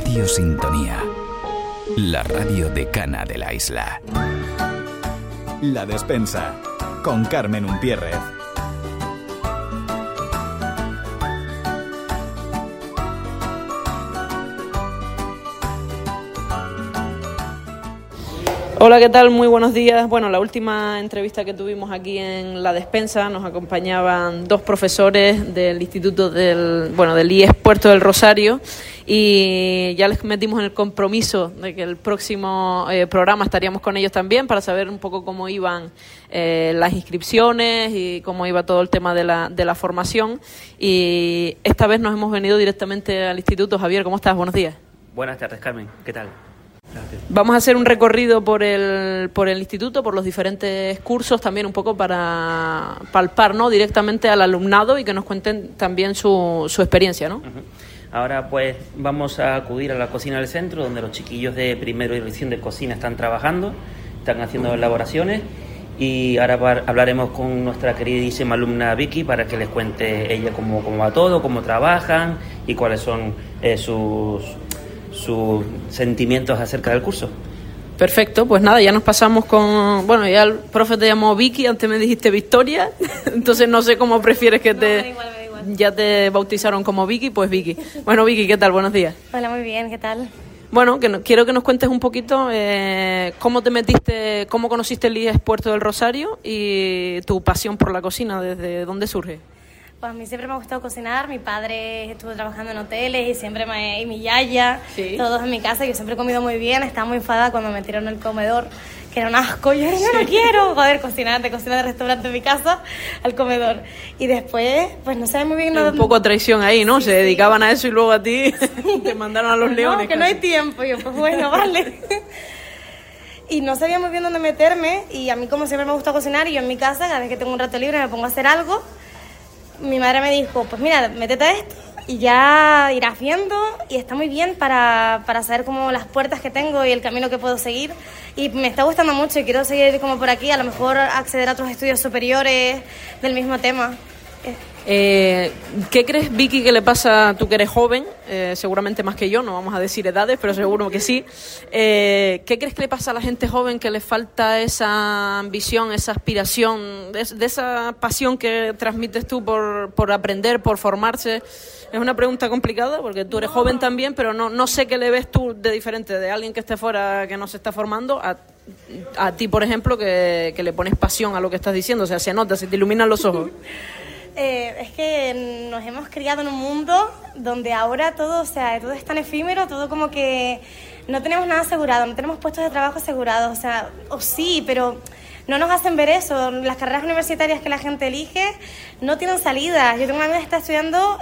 Radio Sintonía, la radio decana de la isla. La Despensa, con Carmen Umpierrez. Hola, ¿qué tal? Muy buenos días. Bueno, la última entrevista que tuvimos aquí en La Despensa nos acompañaban dos profesores del Instituto del IES Puerto del Rosario y ya les metimos en el compromiso de que el próximo programa estaríamos con ellos también para saber un poco cómo iban las inscripciones y cómo iba todo el tema de la formación. Y esta vez nos hemos venido directamente al Instituto. Javier, ¿cómo estás? Buenos días. Buenas tardes, Carmen. ¿Qué tal? Gracias. Vamos a hacer un recorrido por el instituto, por los diferentes cursos, también un poco para palpar, ¿no?, directamente al alumnado y que nos cuenten también su experiencia, ¿no? Uh-huh. Ahora pues vamos a acudir a la cocina del centro, donde los chiquillos de primero y recién de cocina están trabajando, están haciendo elaboraciones, y ahora hablaremos con nuestra queridísima alumna Vicky para que les cuente ella cómo va todo, cómo trabajan y cuáles son sus sentimientos acerca del curso. Perfecto, pues nada, ya nos pasamos con... Bueno, ya el profe te llamó Vicky, antes me dijiste Victoria, entonces no sé cómo prefieres que me da igual. Ya te bautizaron como Vicky, pues Vicky. Bueno, Vicky, ¿qué tal? Buenos días. Hola, muy bien, ¿qué tal? Bueno, quiero que nos cuentes un poquito cómo te metiste, cómo conociste el IES Puerto del Rosario y tu pasión por la cocina, ¿desde dónde surge? Pues a mí siempre me ha gustado cocinar. Mi padre estuvo trabajando en hoteles y siempre y mi yaya, ¿sí?, todos en mi casa. Yo siempre he comido muy bien. Estaba muy enfadada cuando me tiraron el comedor, que era un asco. Yo no quiero, cocinar de restaurante en mi casa al comedor. Y después, pues no sé muy bien... Un poco a traición ahí, ¿no? Sí, se dedicaban a eso y luego a ti te mandaron a los leones. No, que no hay tiempo. Yo, pues bueno, vale. Y no sabía muy bien dónde meterme. Y a mí, como siempre me gusta cocinar, y yo en mi casa, cada vez que tengo un rato libre, me pongo a hacer algo. Mi madre me dijo, pues mira, métete a esto y ya irás viendo, y está muy bien para saber cómo las puertas que tengo y el camino que puedo seguir. Y me está gustando mucho y quiero seguir como por aquí, a lo mejor acceder a otros estudios superiores del mismo tema. ¿Qué crees, Vicky, que le pasa, tú que eres joven, seguramente más que yo, no vamos a decir edades, pero seguro que sí, ¿qué crees que le pasa a la gente joven que le falta esa ambición, esa aspiración, de esa pasión que transmites tú por aprender, por formarse? Es una pregunta complicada porque tú eres joven también, pero no sé qué le ves tú de diferente de alguien que esté fuera, que no se está formando, a ti, por ejemplo, que le pones pasión a lo que estás diciendo, o sea, se nota, se te iluminan los ojos. Es que nos hemos criado en un mundo donde ahora todo es tan efímero, todo como que no tenemos nada asegurado, no tenemos puestos de trabajo asegurados, o sí, pero no nos hacen ver eso. Las carreras universitarias que la gente elige no tienen salida. Yo tengo una amiga que está estudiando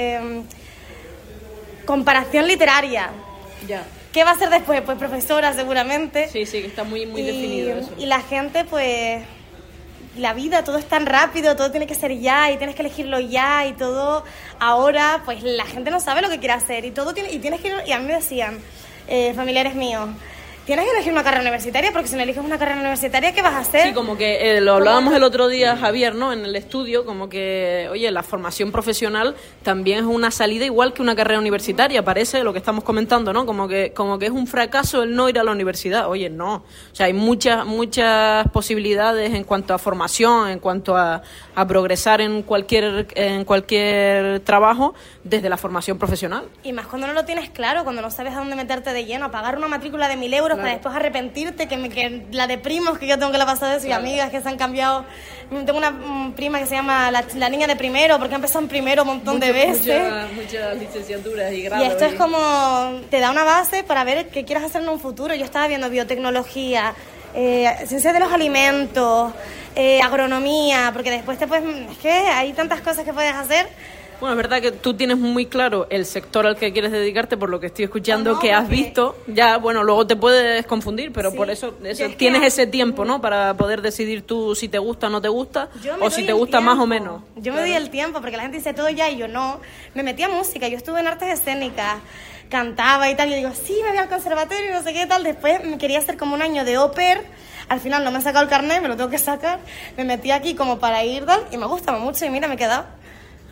comparación literaria. Ya. ¿Qué va a hacer después? Pues profesora, seguramente. Sí, que está muy definido eso. Y la gente, pues... La vida, todo es tan rápido, todo tiene que ser ya y tienes que elegirlo ya y todo ahora, pues la gente no sabe lo que quiere hacer y tienes que ir, y a mí me decían familiares míos, tienes que elegir una carrera universitaria porque si no eliges una carrera universitaria, ¿qué vas a hacer? Sí, como que lo hablábamos el otro día, Javier, ¿no?, en el estudio, como que, oye, la formación profesional también es una salida igual que una carrera universitaria, parece lo que estamos comentando, ¿no? Como que es un fracaso el no ir a la universidad. Oye, no. O sea, hay muchas posibilidades en cuanto a formación, en cuanto a progresar en cualquier trabajo desde la formación profesional. Y más cuando no lo tienes claro, cuando no sabes a dónde meterte de lleno, a pagar una matrícula de 1.000 euros, claro, para después arrepentirte, que la de primos, que yo tengo que la pasar de eso, claro, y amigas que se han cambiado. Tengo una prima que se llama la niña de primero, porque empezó en primero un montón de veces. Muchas licenciaturas y grados. Y esto es como, te da una base para ver qué quieres hacer en un futuro. Yo estaba viendo biotecnología, ciencias de los alimentos, agronomía, porque después es que hay tantas cosas que puedes hacer. Bueno, es verdad que tú tienes muy claro el sector al que quieres dedicarte, por lo que estoy escuchando, que has visto. Ya, bueno, luego te puedes confundir, pero sí, por eso tienes ese tiempo, ¿no?, para poder decidir tú si te gusta o no te gusta, o si te gusta más o menos. Yo me doy el tiempo, porque la gente dice todo ya y yo no. Me metí a música, yo estuve en artes escénicas, cantaba y tal, y yo digo, sí, me voy al conservatorio y no sé qué tal. Después me quería hacer como un año de au pair. Al final no me he sacado el carnet, me lo tengo que sacar. Me metí aquí como para ir tal, y me gusta mucho y mira, me he quedado.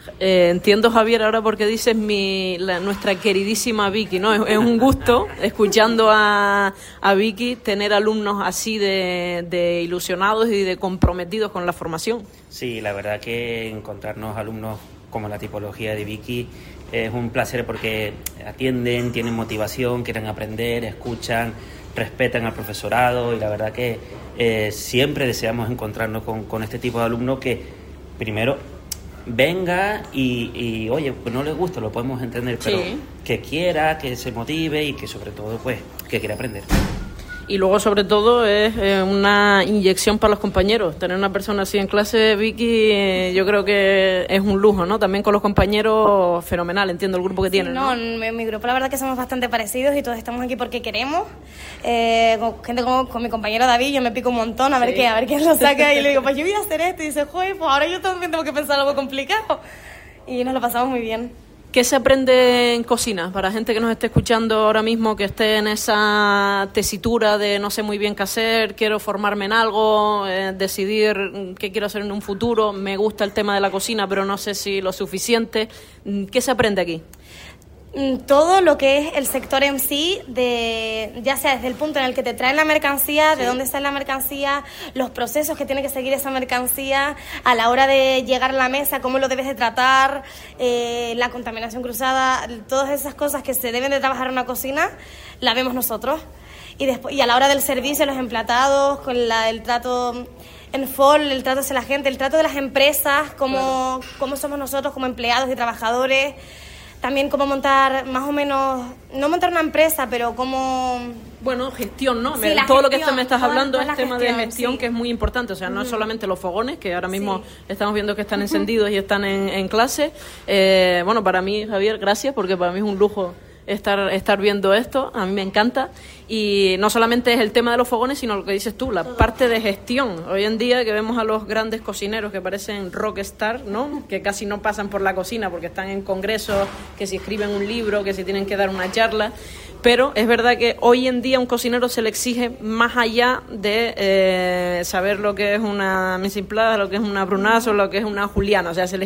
Entiendo, Javier, ahora porque dices nuestra queridísima Vicky, ¿no? Es un gusto, escuchando a Vicky, tener alumnos así de ilusionados y de comprometidos con la formación. Sí, la verdad que encontrarnos alumnos como la tipología de Vicky es un placer porque atienden, tienen motivación, quieren aprender, escuchan, respetan al profesorado y la verdad que siempre deseamos encontrarnos con este tipo de alumnos que primero venga y oye, pues no les gusta, lo podemos entender, pero sí, que quiera, que se motive y que sobre todo pues que quiera aprender. Y luego, sobre todo, es una inyección para los compañeros. Tener una persona así en clase, Vicky, yo creo que es un lujo, ¿no? También con los compañeros, fenomenal, entiendo el grupo que tienen, ¿no? En mi grupo la verdad que somos bastante parecidos y todos estamos aquí porque queremos. Con gente con mi compañero David, yo me pico un montón a ver quién lo saca y le digo, pues yo voy a hacer esto y dice, joder, pues ahora yo también tengo que pensar algo complicado. Y nos lo pasamos muy bien. ¿Qué se aprende en cocina? Para gente que nos esté escuchando ahora mismo, que esté en esa tesitura de no sé muy bien qué hacer, quiero formarme en algo, decidir qué quiero hacer en un futuro, me gusta el tema de la cocina, pero no sé si lo suficiente. ¿Qué se aprende aquí? Todo lo que es el sector en sí, ya sea desde el punto en el que te traen la mercancía, de dónde está la mercancía, los procesos que tiene que seguir esa mercancía, a la hora de llegar a la mesa, cómo lo debes de tratar, la contaminación cruzada, todas esas cosas que se deben de trabajar en una cocina, la vemos nosotros. Y a la hora del servicio, los emplatados, con el trato en FOL, el trato hacia la gente, el trato de las empresas, cómo somos nosotros como empleados y trabajadores. También cómo montar, más o menos, no montar una empresa, pero cómo... Bueno, gestión, ¿no? Sí, todo gestión, lo que me estás hablando es tema de gestión, sí, que es muy importante. O sea, no es solamente los fogones, que ahora mismo estamos viendo que están encendidos y están en clase. Bueno, para mí, Javier, gracias, porque para mí es un lujo estar viendo esto. A mí me encanta. Y no solamente es el tema de los fogones, sino lo que dices tú, la parte de gestión. Hoy en día que vemos a los grandes cocineros que parecen rockstar, ¿no? Que casi no pasan por la cocina porque están en congresos, que si escriben un libro, que si tienen que dar una charla. Pero es verdad que hoy en día a un cocinero se le exige más allá de saber lo que es una mise en place, lo que es una brunazo, o lo que es una juliana. O sea, se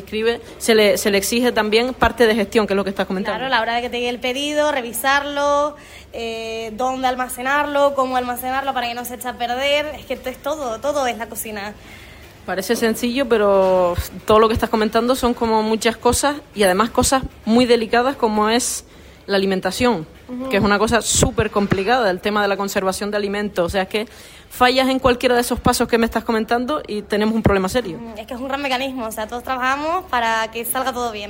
le exige también parte de gestión, que es lo que estás comentando. Claro, a la hora de que te llegue el pedido, revisarlo, dónde almacenarlo, cómo almacenarlo para que no se eche a perder. Es que es todo es la cocina. Parece sencillo, pero todo lo que estás comentando son como muchas cosas y además cosas muy delicadas como es la alimentación, que es una cosa súper complicada, el tema de la conservación de alimentos. O sea, es que fallas en cualquiera de esos pasos que me estás comentando y tenemos un problema serio. Es que es un gran mecanismo, o sea, todos trabajamos para que salga todo bien.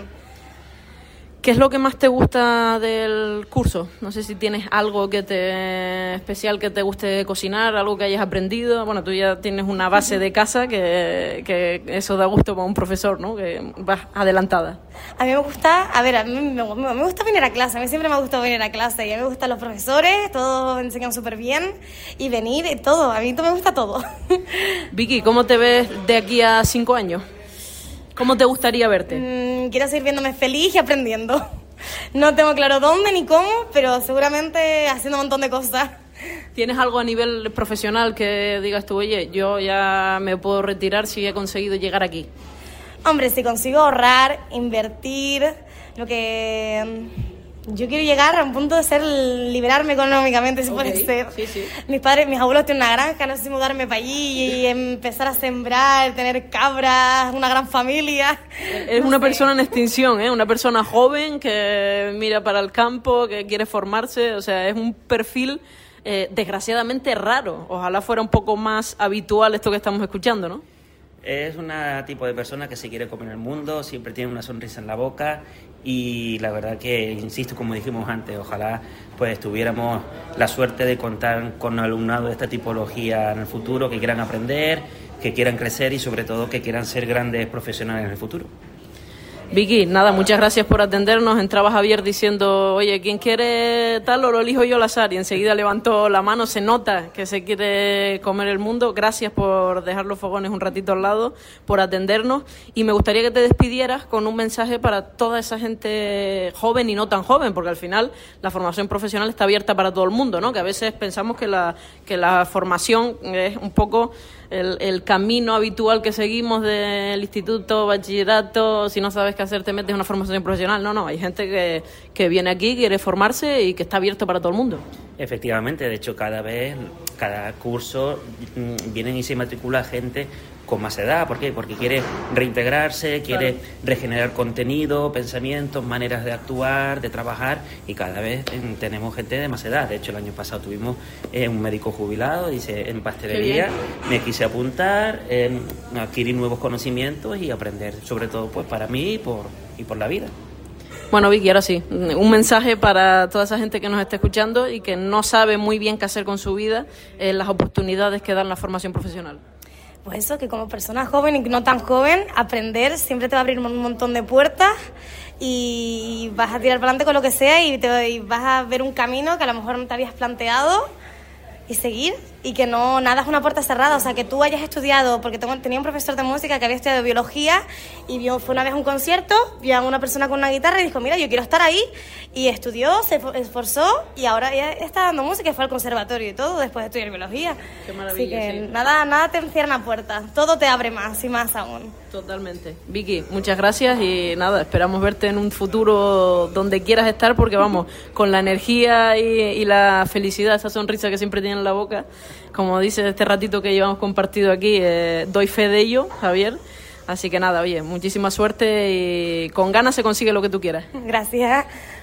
¿Qué es lo que más te gusta del curso? No sé si tienes algo especial que te guste cocinar, algo que hayas aprendido. Bueno, tú ya tienes una base de casa que eso da gusto para un profesor, ¿no? Que vas adelantada. A mí me gusta, me gusta venir a clase, a mí siempre me ha gustado venir a clase y a mí me gustan los profesores, todos enseñan súper bien y venir y todo, a mí me gusta todo. Vicky, ¿cómo te ves de aquí a 5 años? ¿Cómo te gustaría verte? Quiero seguir viéndome feliz y aprendiendo. No tengo claro dónde ni cómo, pero seguramente haciendo un montón de cosas. ¿Tienes algo a nivel profesional que digas tú, oye, yo ya me puedo retirar si he conseguido llegar aquí? Hombre, si consigo ahorrar, invertir, lo que... Yo quiero llegar a un punto de liberarme económicamente, si puede ser. Sí, sí. Mis abuelos tienen una granja, no sé si mudarme para allí y empezar a sembrar, tener cabras, una gran familia. Es una persona en extinción, ¿eh? Una persona joven que mira para el campo, que quiere formarse. O sea, es un perfil desgraciadamente raro. Ojalá fuera un poco más habitual esto que estamos escuchando, ¿no? Es un tipo de persona que se quiere comer el mundo, siempre tiene una sonrisa en la boca y la verdad que, insisto, como dijimos antes, ojalá pues tuviéramos la suerte de contar con alumnado de esta tipología en el futuro, que quieran aprender, que quieran crecer y sobre todo que quieran ser grandes profesionales en el futuro. Vicky, nada, muchas gracias por atendernos. Entraba Javier diciendo, oye, ¿quién quiere tal o lo elijo yo al azar? Y enseguida levantó la mano, se nota que se quiere comer el mundo. Gracias por dejar los fogones un ratito al lado, por atendernos. Y me gustaría que te despidieras con un mensaje para toda esa gente joven y no tan joven, porque al final la formación profesional está abierta para todo el mundo, ¿no? Que a veces pensamos que la formación es un poco el camino habitual que seguimos del instituto, bachillerato, si no sabes qué hacer te metes en una formación profesional. No, hay gente que viene aquí, quiere formarse y que está abierto para todo el mundo. Efectivamente, de hecho cada curso vienen y se matricula gente con más edad. ¿Por qué? Porque quiere reintegrarse, quiere regenerar contenido, pensamientos, maneras de actuar, de trabajar, y cada vez tenemos gente de más edad. De hecho, el año pasado tuvimos un médico jubilado, dice, en pastelería, me quise apuntar, adquirir nuevos conocimientos y aprender, sobre todo pues para mí y por la vida. Bueno, Vicky, ahora sí, un mensaje para toda esa gente que nos está escuchando y que no sabe muy bien qué hacer con su vida, las oportunidades que dan la formación profesional. Pues eso, que como persona joven y no tan joven, aprender siempre te va a abrir un montón de puertas y vas a tirar para adelante con lo que sea y vas a ver un camino que a lo mejor no te habías planteado y seguir, y que no, nada es una puerta cerrada. O sea, que tú hayas estudiado, porque tenía un profesor de música que había estudiado biología y fue una vez a un concierto, vio a una persona con una guitarra y dijo, mira, yo quiero estar ahí, y estudió, se esforzó y ahora ya está dando música y fue al conservatorio y todo después de estudiar biología. Qué maravilla. Así que nada te encierra puertas, todo te abre más y más aún. Totalmente. Vicky, muchas gracias y nada, esperamos verte en un futuro donde quieras estar, porque vamos, con la energía y la felicidad, esa sonrisa que siempre tienes en la boca, como dices, este ratito que llevamos compartido aquí, doy fe de ello, Javier. Así que nada, oye, muchísima suerte y con ganas se consigue lo que tú quieras. Gracias.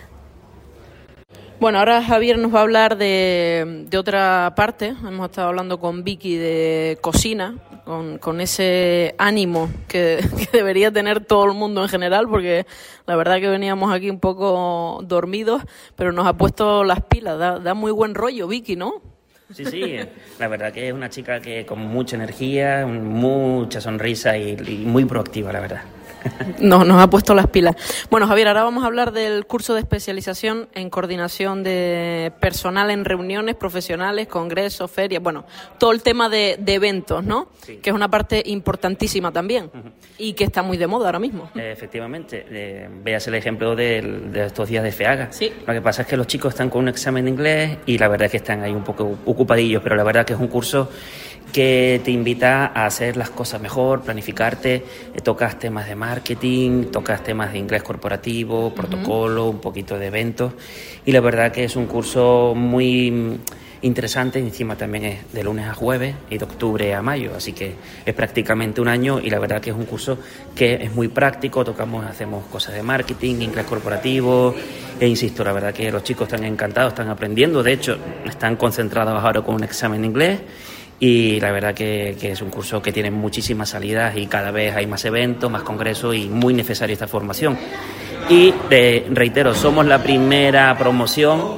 Bueno, ahora Javier nos va a hablar de otra parte. Hemos estado hablando con Vicky de cocina, con ese ánimo que debería tener todo el mundo en general, porque la verdad que veníamos aquí un poco dormidos, pero nos ha puesto las pilas. Da muy buen rollo, Vicky, ¿no? Sí, la verdad que es una chica que con mucha energía, mucha sonrisa y muy proactiva, la verdad. Nos ha puesto las pilas. Bueno, Javier, ahora vamos a hablar del curso de especialización en coordinación de personal en reuniones profesionales, congresos, ferias, bueno, todo el tema de eventos, ¿no? Sí. Que es una parte importantísima también y que está muy de moda ahora mismo. Efectivamente, veas el ejemplo de estos días de FEAGA. Sí. Lo que pasa es que los chicos están con un examen de inglés y la verdad es que están ahí un poco ocupadillos, pero la verdad que es un curso que te invita a hacer las cosas mejor, planificarte, tocas temas de marketing, tocas temas de inglés corporativo, protocolo, un poquito de eventos, y la verdad que es un curso muy interesante, encima también es de lunes a jueves y de octubre a mayo, así que es prácticamente un año y la verdad que es un curso que es muy práctico, hacemos cosas de marketing, inglés corporativo, e insisto, la verdad que los chicos están encantados, están aprendiendo, de hecho están concentrados ahora con un examen de inglés. Y la verdad que es un curso que tiene muchísimas salidas y cada vez hay más eventos, más congresos y muy necesaria esta formación. Y reitero, somos la primera promoción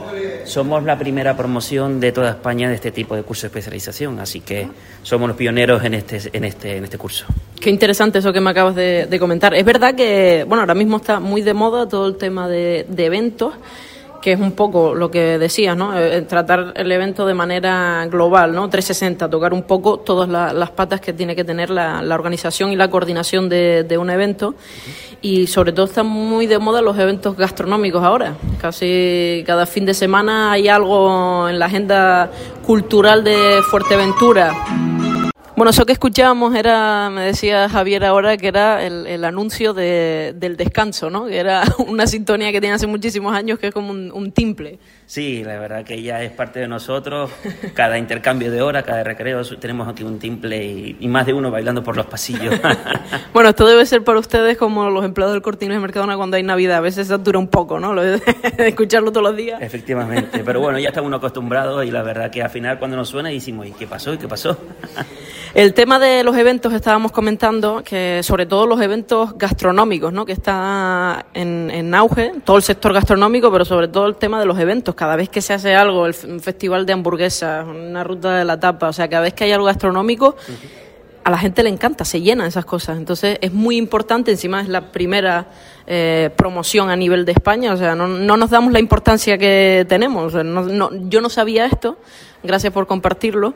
de toda España de este tipo de curso de especialización, así que somos los pioneros en este curso. Qué interesante eso que me acabas de comentar. Es verdad que, bueno, ahora mismo está muy de moda todo el tema de eventos, que es un poco lo que decías, ¿no? Tratar el evento de manera global, ¿no? 360, tocar un poco todas las patas que tiene que tener la organización y la coordinación de un evento. Y sobre todo están muy de moda los eventos gastronómicos ahora. Casi cada fin de semana hay algo en la agenda cultural de Fuerteventura. Bueno, eso que escuchábamos me decía Javier ahora, que era el anuncio del descanso, ¿no? Que era una sintonía que tiene hace muchísimos años, que es como un timple. Sí, la verdad que ya es parte de nosotros. Cada intercambio de hora, cada recreo, tenemos aquí un timple y más de uno bailando por los pasillos. Bueno, esto debe ser para ustedes como los empleados del Corte Inglés Mercadona cuando hay Navidad. A veces satura un poco, ¿no? Lo de escucharlo todos los días. Efectivamente, pero bueno, ya estamos acostumbrados y la verdad que al final cuando nos suena decimos, ¿y qué pasó? ¿Y qué pasó? El tema de los eventos, estábamos comentando que sobre todo los eventos gastronómicos, ¿no? Que está en auge, todo el sector gastronómico, pero sobre todo el tema de los eventos. Cada vez que se hace algo, un festival de hamburguesas, una ruta de la tapa, o sea, cada vez que hay algo gastronómico, a la gente le encanta, se llenan esas cosas. Entonces es muy importante, encima es la primera promoción a nivel de España, o sea, no nos damos la importancia que tenemos. O sea, yo no sabía esto, gracias por compartirlo,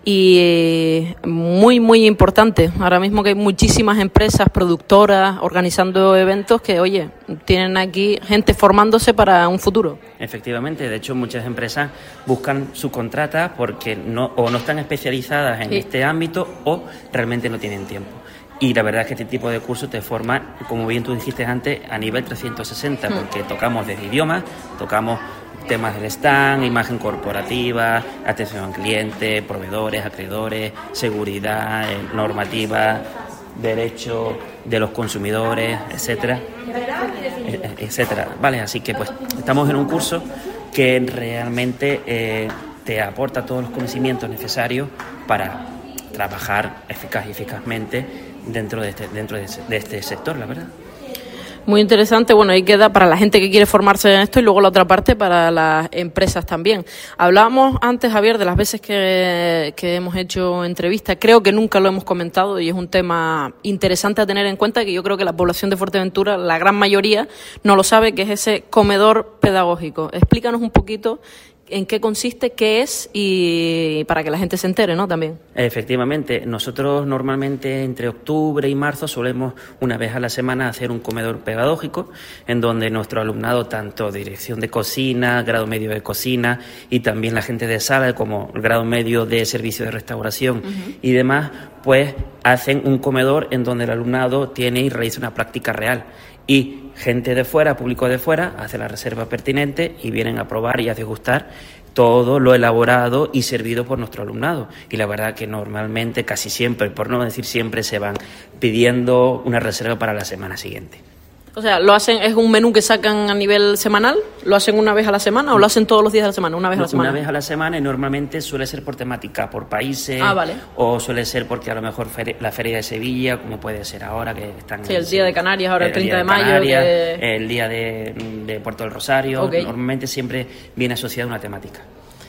y muy, muy importante. Ahora mismo que hay muchísimas empresas productoras organizando eventos que, oye, tienen aquí gente formándose para un futuro. Efectivamente, de hecho muchas empresas buscan subcontratas porque no están especializadas en este ámbito o realmente no tienen tiempo. Y la verdad es que este tipo de cursos te forman, como bien tú dijiste antes, a nivel 360, porque tocamos desde idiomas, tocamos temas del stand, imagen corporativa, atención al cliente, proveedores, acreedores, seguridad, normativa, derecho de los consumidores, etcétera, etcétera. Vale, así que pues estamos en un curso que realmente te aporta todos los conocimientos necesarios para trabajar eficazmente dentro de este sector, la verdad. Muy interesante. Bueno, ahí queda para la gente que quiere formarse en esto y luego la otra parte para las empresas también. Hablábamos antes, Javier, de las veces que hemos hecho entrevistas. Creo que nunca lo hemos comentado y es un tema interesante a tener en cuenta, que yo creo que la población de Fuerteventura, la gran mayoría, no lo sabe, que es ese comedor pedagógico. Explícanos un poquito en qué consiste, qué es, y para que la gente se entere, ¿no? También. Efectivamente, nosotros normalmente entre octubre y marzo solemos una vez a la semana hacer un comedor pedagógico en donde nuestro alumnado, tanto dirección de cocina, grado medio de cocina y también la gente de sala como el grado medio de servicio de restauración y demás, pues hacen un comedor en donde el alumnado tiene y realiza una práctica real. Y gente de fuera, público de fuera, hace la reserva pertinente y vienen a probar y a degustar todo lo elaborado y servido por nuestro alumnado. Y la verdad que normalmente, casi siempre, por no decir siempre, se van pidiendo una reserva para la semana siguiente. O sea, ¿lo hacen, es un menú que sacan a nivel semanal? ¿Lo hacen una vez a la semana o lo hacen todos los días de la semana? Una vez a la semana. Una vez a la semana, y normalmente suele ser por temática, por países. Vale. O suele ser porque a lo mejor la Feria de Sevilla, como puede ser ahora, que están... Sí, el Día de Canarias, ahora el 30 de mayo. Canarias, el Día de Puerto del Rosario. Okay. Normalmente siempre viene asociado a una temática.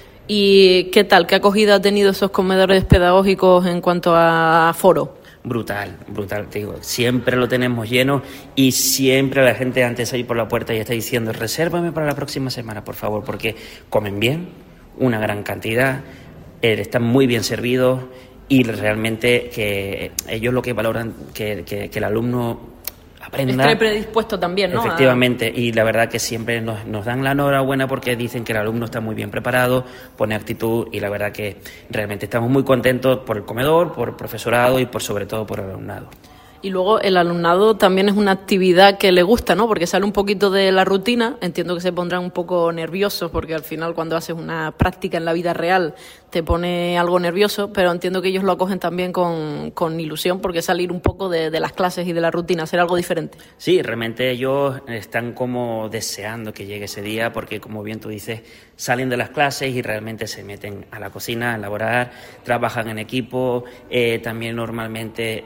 ¿Y qué tal? ¿Qué acogida ha tenido esos comedores pedagógicos en cuanto a foro? Brutal, te digo, siempre lo tenemos lleno y siempre la gente antes de ir por la puerta ya está diciendo: resérvame para la próxima semana, por favor, porque comen bien, una gran cantidad, están muy bien servidos y realmente que ellos lo que valoran que el alumno aprenda. Esté predispuesto también, ¿no? Efectivamente, y la verdad que siempre nos dan la enhorabuena porque dicen que el alumno está muy bien preparado, pone actitud, y la verdad que realmente estamos muy contentos por el comedor, por el profesorado y sobre todo por el alumnado. Y luego el alumnado también es una actividad que le gusta, ¿no? Porque sale un poquito de la rutina. Entiendo que se pondrán un poco nerviosos porque al final cuando haces una práctica en la vida real te pone algo nervioso, pero entiendo que ellos lo acogen también con ilusión, porque salir un poco de las clases y de la rutina, hacer algo diferente. Sí, realmente ellos están como deseando que llegue ese día porque, como bien tú dices, salen de las clases y realmente se meten a la cocina a elaborar, trabajan en equipo. También normalmente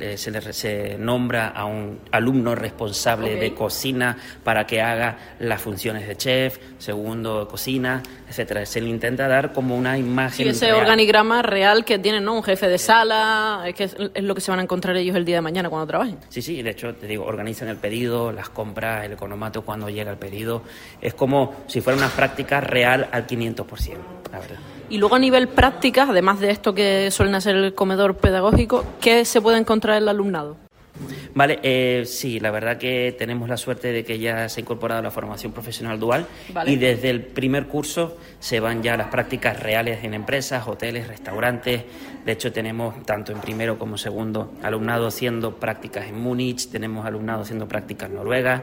se nombra a un alumno responsable de cocina para que haga las funciones de chef, segundo de cocina, etcétera. Se le intenta dar como una imagen. Sí, ese real organigrama real que tienen, ¿no? Un jefe de sala, que es lo que se van a encontrar ellos el día de mañana cuando trabajen. Sí, de hecho, te digo, organizan el pedido, las compras, el economato cuando llega el pedido. Es como si fuera una práctica real al 500%, la verdad. Y luego a nivel prácticas, además de esto que suelen hacer el comedor pedagógico, ¿qué se puede encontrar en el alumnado? Vale, sí, la verdad que tenemos la suerte de que ya se ha incorporado la formación profesional dual. Vale. Y desde el primer curso se van ya las prácticas reales en empresas, hoteles, restaurantes. De hecho, tenemos tanto en primero como segundo alumnado haciendo prácticas en Múnich, tenemos alumnado haciendo prácticas en Noruega.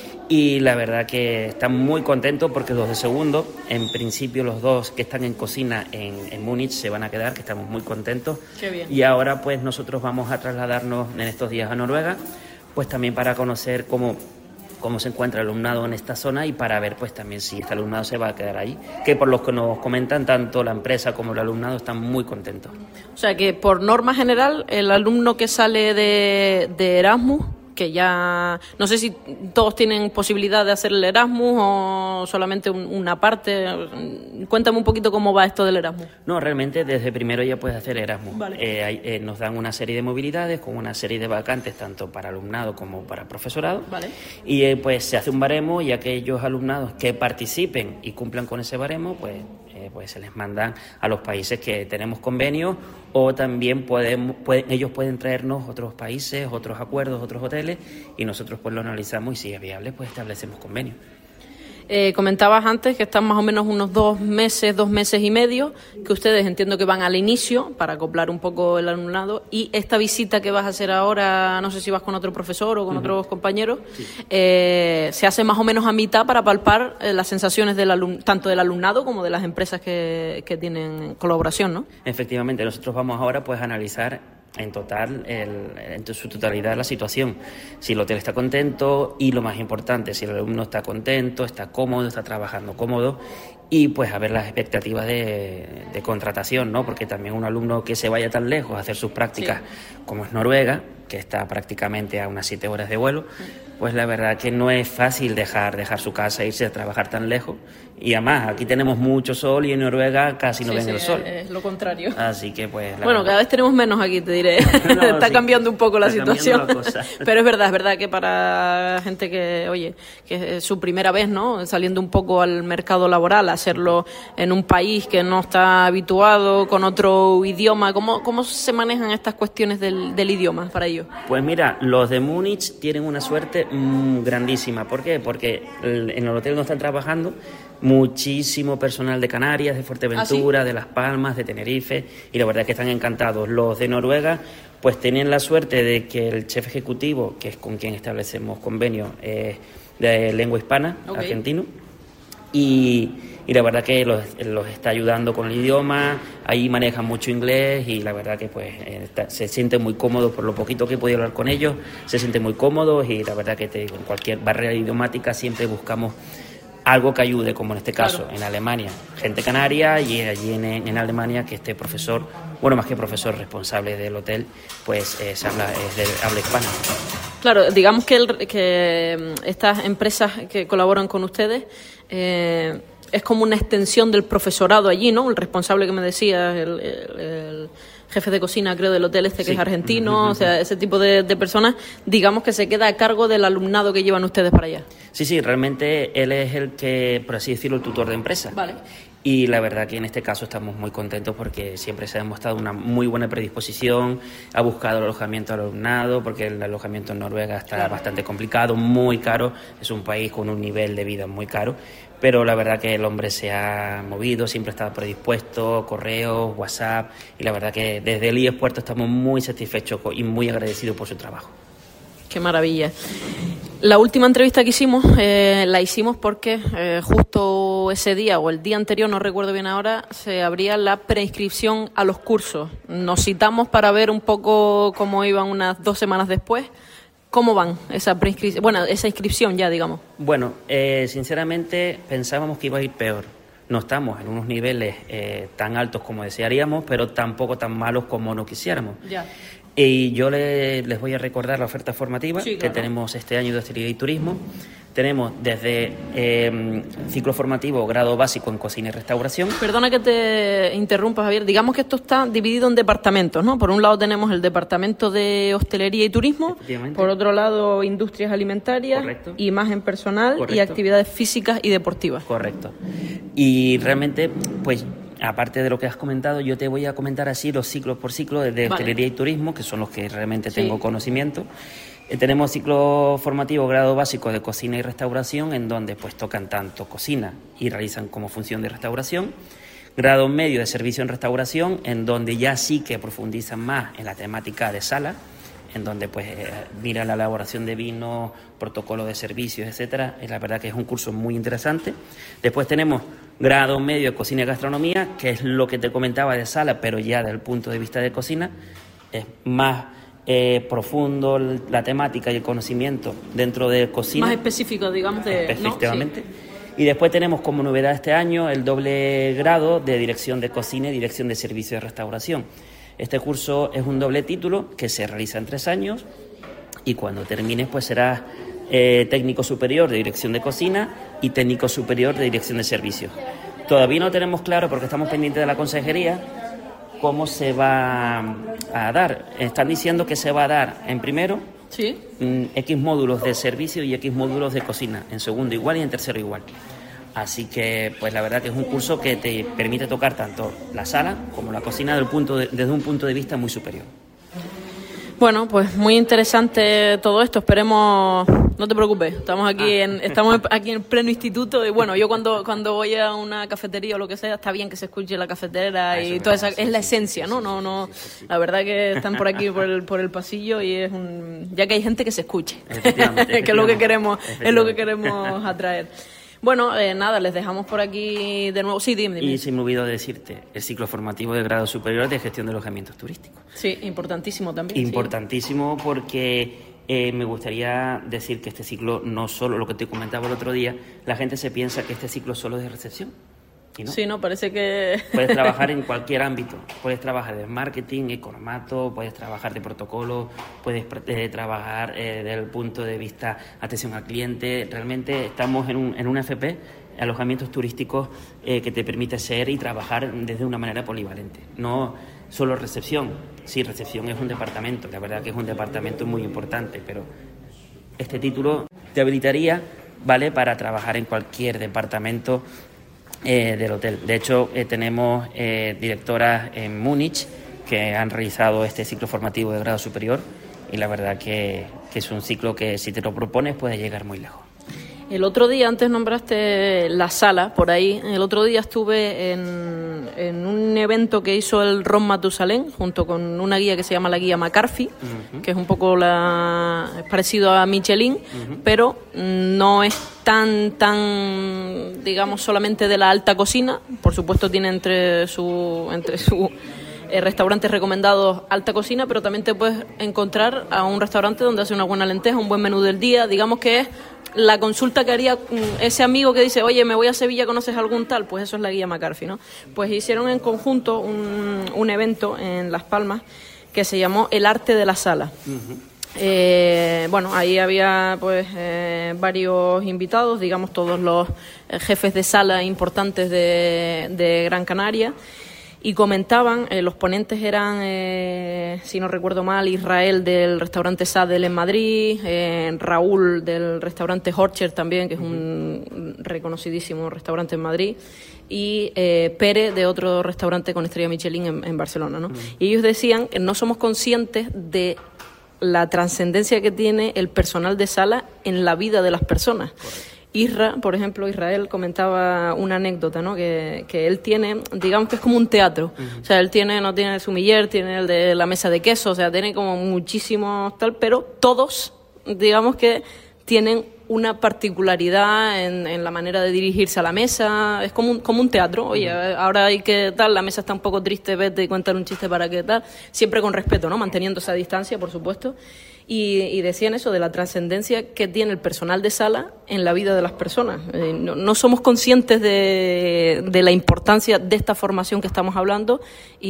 Y la verdad que están muy contentos porque los de segundo, en principio los dos que están en cocina en Múnich se van a quedar, que estamos muy contentos. Qué bien. Y ahora pues nosotros vamos a trasladarnos en estos días a Noruega, pues también para conocer cómo se encuentra el alumnado en esta zona y para ver pues también si este alumnado se va a quedar ahí, que por los que nos comentan tanto la empresa como el alumnado están muy contentos. O sea que por norma general el alumno que sale de Erasmus, que ya... No sé si todos tienen posibilidad de hacer el Erasmus o solamente una parte. Cuéntame un poquito cómo va esto del Erasmus. No, realmente desde primero ya puedes hacer Erasmus. Vale. Nos dan una serie de movilidades con una serie de vacantes tanto para alumnado como para profesorado. Vale. Y pues se hace un baremo y aquellos alumnados que participen y cumplan con ese baremo, pues se les mandan a los países que tenemos convenios, o también ellos pueden traernos otros países, otros acuerdos, otros hoteles, y nosotros pues lo analizamos y si es viable pues establecemos convenios. Comentabas antes que están más o menos unos 2 meses y medio, que ustedes entiendo que van al inicio para acoplar un poco el alumnado, y esta visita que vas a hacer ahora, no sé si vas con otro profesor o con otros compañeros, sí. Se hace más o menos a mitad para palpar las sensaciones tanto del alumnado como de las empresas que tienen colaboración, ¿no? Efectivamente, nosotros vamos ahora pues a analizar en total, en su totalidad la situación. Si el hotel está contento y, lo más importante, si el alumno está contento, está cómodo, está trabajando cómodo, y pues a ver las expectativas de contratación, ¿no? Porque también un alumno que se vaya tan lejos a hacer sus prácticas, sí, como es Noruega, que está prácticamente a unas 7 horas de vuelo, pues la verdad que no es fácil dejar su casa e irse a trabajar tan lejos. Y además, aquí tenemos mucho sol y en Noruega casi no ven el sol. Es lo contrario. Así que pues... Bueno, cada vez tenemos menos aquí, te diré. No, está sí, cambiando un poco la situación. Pero es verdad que para gente que, oye, que es su primera vez, ¿no? Saliendo un poco al mercado laboral, hacerlo en un país que no está habituado, con otro idioma. ¿Cómo se manejan estas cuestiones del idioma para ellos? Pues mira, los de Múnich tienen una suerte grandísima. ¿Por qué? Porque en el hotel donde están trabajando muchísimo personal de Canarias, de Fuerteventura, ¿ah, sí?, de Las Palmas, de Tenerife, y la verdad es que están encantados. Los de Noruega pues tienen la suerte de que el chef ejecutivo, que es con quien establecemos convenio, es de lengua hispana, okay, argentino, y la verdad que los está ayudando con el idioma. Ahí manejan mucho inglés y la verdad que pues se sienten muy cómodos. Por lo poquito que he podido hablar con ellos, se sienten muy cómodos, y la verdad que te digo, en cualquier barrera idiomática siempre buscamos algo que ayude, como en este caso, claro, en Alemania, gente canaria, y allí en Alemania que este profesor, bueno, más que profesor, responsable del hotel, pues habla hispana. Claro, digamos que estas empresas que colaboran con ustedes es como una extensión del profesorado allí, ¿no? El responsable que me decías, el jefe de cocina, creo, del hotel que es argentino, o sea, ese tipo de personas, digamos que se queda a cargo del alumnado que llevan ustedes para allá. Sí, realmente él es el que, por así decirlo, el tutor de empresa. Vale. Y la verdad que en este caso estamos muy contentos porque siempre se ha demostrado una muy buena predisposición, ha buscado el alojamiento al alumnado, porque el alojamiento en Noruega está bastante complicado, muy caro, es un país con un nivel de vida muy caro, pero la verdad que el hombre se ha movido, siempre está predispuesto, correos, WhatsApp, y la verdad que desde el IES Puerto estamos muy satisfechos y muy agradecidos por su trabajo. Qué maravilla. La última entrevista que hicimos, la hicimos porque justo ese día o el día anterior, no recuerdo bien ahora, se abría la preinscripción a los cursos. Nos citamos para ver un poco cómo iban unas 2 semanas después. ¿Cómo van esa preinscripción? Bueno, esa inscripción ya, digamos. Bueno, sinceramente pensábamos que iba a ir peor. No estamos en unos niveles tan altos como desearíamos, pero tampoco tan malos como no quisiéramos. Ya. Y yo les voy a recordar la oferta formativa, sí, claro, que tenemos este año de hostelería y turismo. Tenemos desde ciclo formativo, grado básico en cocina y restauración. Perdona que te interrumpa, Javier. Digamos que esto está dividido en departamentos, ¿no? Por un lado tenemos el departamento de hostelería y turismo, por otro lado industrias alimentarias, correcto, imagen personal, correcto, y actividades físicas y deportivas. Correcto. Y realmente, pues, aparte de lo que has comentado, yo te voy a comentar así los ciclos por ciclo de hostelería y turismo, que son los que realmente tengo conocimiento. Tenemos ciclo formativo grado básico de cocina y restauración, en donde pues tocan tanto cocina y realizan como función de restauración. Grado medio de servicio en restauración, en donde ya sí que profundizan más en la temática de sala, en donde pues mira la elaboración de vinos, protocolo de servicios, etcétera. La verdad que es un curso muy interesante. Después tenemos grado medio de cocina y gastronomía, que es lo que te comentaba de sala, pero ya desde el punto de vista de cocina es más profundo la temática y el conocimiento dentro de cocina. Más específico, digamos, efectivamente. ¿No? Sí. Y después tenemos como novedad este año el doble grado de dirección de cocina y dirección de servicios de restauración. Este curso es un doble título que se realiza en 3 años y cuando termines pues serás técnico superior de dirección de cocina y técnico superior de dirección de servicios. Todavía no tenemos claro, porque estamos pendientes de la consejería, cómo se va a dar. Están diciendo que se va a dar en primero X módulos de servicio y X módulos de cocina, en segundo igual y en tercero igual. Así que, pues la verdad que es un curso que te permite tocar tanto la sala como la cocina desde un punto de vista muy superior. Bueno, pues muy interesante todo esto. Esperemos, no te preocupes, estamos aquí en pleno instituto y bueno, yo cuando voy a una cafetería o lo que sea, está bien que se escuche la cafetera y toda esa, es la esencia, ¿no? No, la verdad que están por aquí por el pasillo y ya que hay gente que se escuche, que es lo que queremos atraer. Bueno, nada, les dejamos por aquí de nuevo. Sí, dime. Y se me olvidó decirte, el ciclo formativo de grado superior de gestión de alojamientos turísticos. Sí, importantísimo también. Importantísimo porque me gustaría decir que este ciclo, no solo lo que te comentaba el otro día, la gente se piensa que este ciclo solo es de recepción. ¿Y no? Sí, no, parece que... Puedes trabajar en cualquier ámbito. Puedes trabajar de marketing, economato, puedes trabajar de protocolo, puedes trabajar desde el punto de vista atención al cliente. Realmente estamos en un FP, alojamientos turísticos, que te permite ser y trabajar desde una manera polivalente. No solo recepción. Sí, recepción es un departamento, la verdad que es un departamento muy importante, pero este título te habilitaría, ¿vale?, para trabajar en cualquier departamento del hotel. De hecho, tenemos directoras en Múnich que han realizado este ciclo formativo de grado superior y la verdad que es un ciclo que si te lo propones puedes llegar muy lejos. El otro día, antes nombraste la sala, por ahí, el otro día estuve en un evento que hizo el Ron Matusalén, junto con una guía que se llama la guía McCarthy, que es un poco es parecido a Michelin, pero no es tan, digamos, solamente de la alta cocina. Por supuesto tiene entre su restaurantes recomendados alta cocina, pero también te puedes encontrar a un restaurante donde hace una buena lenteja, un buen menú del día. Digamos que es la consulta que haría ese amigo que dice, oye, me voy a Sevilla, ¿conoces algún tal? Pues eso es la guía McCarthy, ¿no? Pues hicieron en conjunto un evento en Las Palmas que se llamó El Arte de la Sala. Bueno, ahí había pues varios invitados, digamos todos los jefes de sala importantes de Gran Canaria. Y comentaban, los ponentes eran, si no recuerdo mal, Israel del restaurante Sadel en Madrid, Raúl del restaurante Horcher también, que es un reconocidísimo restaurante en Madrid, y Pere de otro restaurante con estrella Michelin en Barcelona, ¿no? Y ellos decían que no somos conscientes de la trascendencia que tiene el personal de sala en la vida de las personas. Correcto. Por ejemplo, Israel comentaba una anécdota, ¿no? Que él tiene, digamos que es como un teatro. O sea, él no tiene el sumiller, tiene el de la mesa de queso, o sea, tiene como muchísimos tal, pero todos, digamos que tienen una particularidad en la manera de dirigirse a la mesa. Es como un teatro. Oye, ahora hay que tal, la mesa está un poco triste, vete y cuéntale un chiste para que tal. Siempre con respeto, ¿no? Manteniendo esa distancia, por supuesto. Y decían eso de la trascendencia que tiene el personal de sala en la vida de las personas. No somos conscientes de la importancia de esta formación que estamos hablando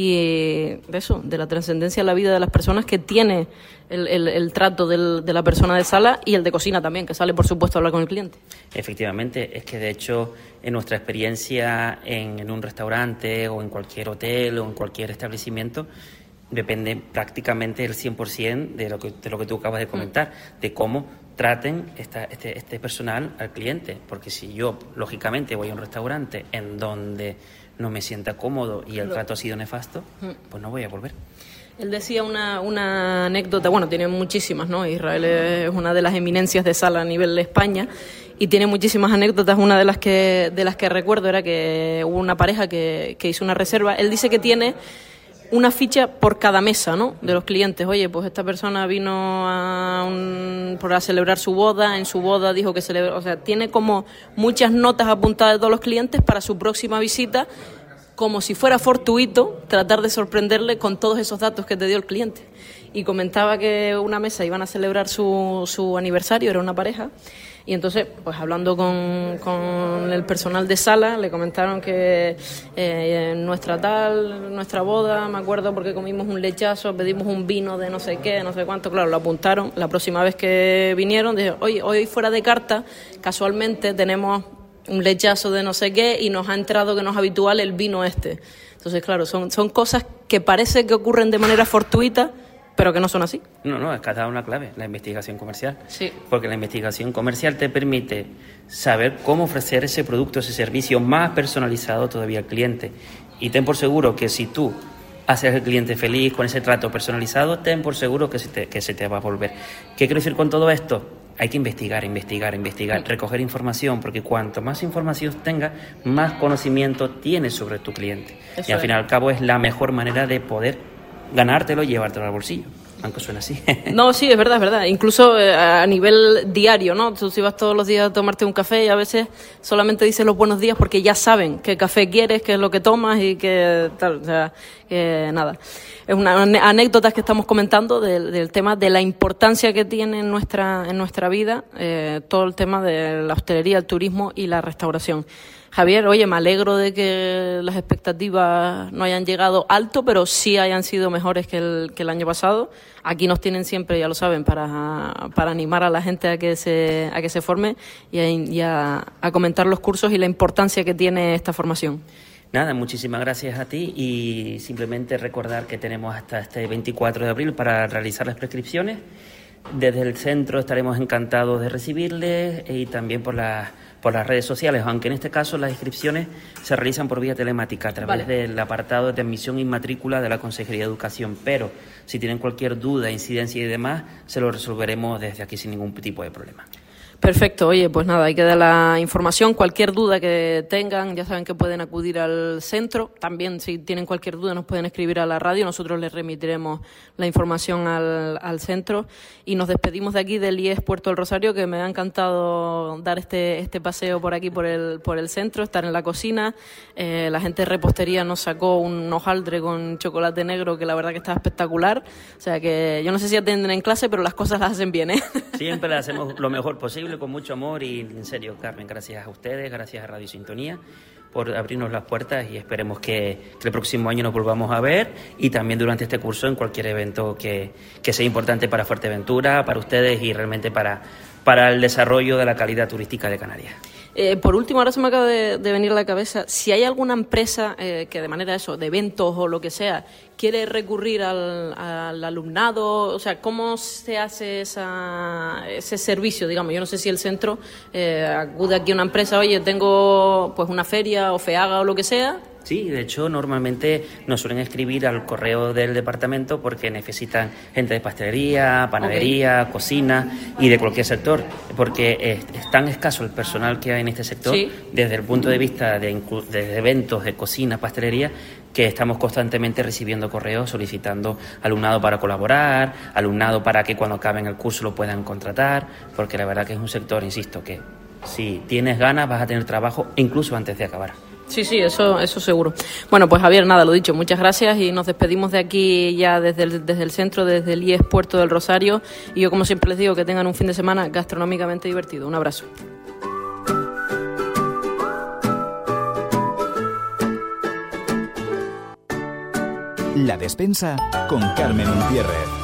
y de eso, de la trascendencia en la vida de las personas que tiene el trato de la persona de sala y el de cocina también, que sale, por supuesto, a hablar con el cliente. Efectivamente, es que de hecho, en nuestra experiencia en un restaurante o en cualquier hotel o en cualquier establecimiento, depende prácticamente el 100% de lo que tú acabas de comentar, de cómo traten este personal al cliente. Porque si yo, lógicamente, voy a un restaurante en donde no me sienta cómodo y el trato ha sido nefasto, pues no voy a volver. Él decía una anécdota, bueno, tiene muchísimas, ¿no? Israel es una de las eminencias de sala a nivel de España y tiene muchísimas anécdotas. Una de las que recuerdo era que hubo una pareja que hizo una reserva. Él dice que tiene una ficha por cada mesa, ¿no? De los clientes. Oye, pues esta persona vino para celebrar su boda, en su boda dijo que celebró, o sea, tiene como muchas notas apuntadas de todos los clientes para su próxima visita, como si fuera fortuito tratar de sorprenderle con todos esos datos que te dio el cliente. Y comentaba que una mesa iban a celebrar su aniversario, era una pareja, y entonces, pues hablando con el personal de sala, le comentaron que nuestra boda, me acuerdo porque comimos un lechazo, pedimos un vino de no sé qué, no sé cuánto, claro, lo apuntaron. La próxima vez que vinieron, dijeron, oye, hoy fuera de carta, casualmente tenemos un lechazo de no sé qué y nos ha entrado que no es habitual el vino este. Entonces, claro, son cosas que parece que ocurren de manera fortuita, pero que no son así. No, es que has dado una clave, la investigación comercial. Sí. Porque la investigación comercial te permite saber cómo ofrecer ese producto, ese servicio más personalizado todavía al cliente. Y ten por seguro que si tú haces al cliente feliz con ese trato personalizado, ten por seguro que se te va a volver. ¿Qué quiero decir con todo esto? Hay que investigar, recoger información, porque cuanto más información tengas, más conocimiento tienes sobre tu cliente. Eso y al es. fin y al cabo es la mejor manera de poder ganártelo y llevártelo al bolsillo, aunque suena así. No, sí, es verdad. Incluso a nivel diario, ¿no? Tú si vas todos los días a tomarte un café y a veces solamente dices los buenos días porque ya saben qué café quieres, qué es lo que tomas y qué tal. O sea, que nada. Es una anécdotas que estamos comentando del tema de la importancia que tiene en nuestra vida todo el tema de la hostelería, el turismo y la restauración. Javier, oye, me alegro de que las expectativas no hayan llegado alto, pero sí hayan sido mejores que el año pasado. Aquí nos tienen siempre, ya lo saben, para animar a la gente a que se forme y a comentar los cursos y la importancia que tiene esta formación. Nada, muchísimas gracias a ti y simplemente recordar que tenemos hasta este 24 de abril para realizar las prescripciones. Desde el centro estaremos encantados de recibirles y también por las redes sociales, aunque en este caso las inscripciones se realizan por vía telemática a través del apartado de admisión y matrícula de la Consejería de Educación, pero si tienen cualquier duda, incidencia y demás, se lo resolveremos desde aquí sin ningún tipo de problema. Perfecto, oye, pues nada, ahí queda la información. Cualquier duda que tengan, ya saben que pueden acudir al centro. También, si tienen cualquier duda, nos pueden escribir a la radio. Nosotros les remitiremos la información al centro. Y nos despedimos de aquí del IES Puerto del Rosario, que me ha encantado dar este paseo por aquí, por el centro, estar en la cocina. La gente de repostería nos sacó un hojaldre con chocolate negro, que la verdad que estaba espectacular. O sea que yo no sé si atienden en clase, pero las cosas las hacen bien, ¿eh? Siempre las hacemos lo mejor posible, con mucho amor y en serio, Carmen, gracias a ustedes, gracias a Radio Sintonía por abrirnos las puertas y esperemos que el próximo año nos volvamos a ver y también durante este curso en cualquier evento que sea importante para Fuerteventura, para ustedes y realmente para el desarrollo de la calidad turística de Canarias. Por último, ahora se me acaba de venir a la cabeza, si hay alguna empresa que de manera de eventos o lo que sea, quiere recurrir al alumnado, o sea, ¿cómo se hace ese servicio? Digamos, yo no sé si el centro acude aquí a una empresa, oye, tengo pues una feria o FEAGA o lo que sea. Sí, de hecho, normalmente nos suelen escribir al correo del departamento porque necesitan gente de pastelería, panadería, cocina y de cualquier sector, porque es tan escaso el personal que hay en este sector, desde el punto de vista de eventos, de cocina, pastelería, que estamos constantemente recibiendo correos solicitando alumnado para colaborar, alumnado para que cuando acaben el curso lo puedan contratar, porque la verdad que es un sector, insisto, que si tienes ganas vas a tener trabajo incluso antes de acabar. Sí, eso seguro. Bueno, pues Javier, nada, lo dicho, muchas gracias y nos despedimos de aquí ya desde el centro, desde el IES Puerto del Rosario y yo como siempre les digo que tengan un fin de semana gastronómicamente divertido. Un abrazo. La Despensa con Carmen Umpierre.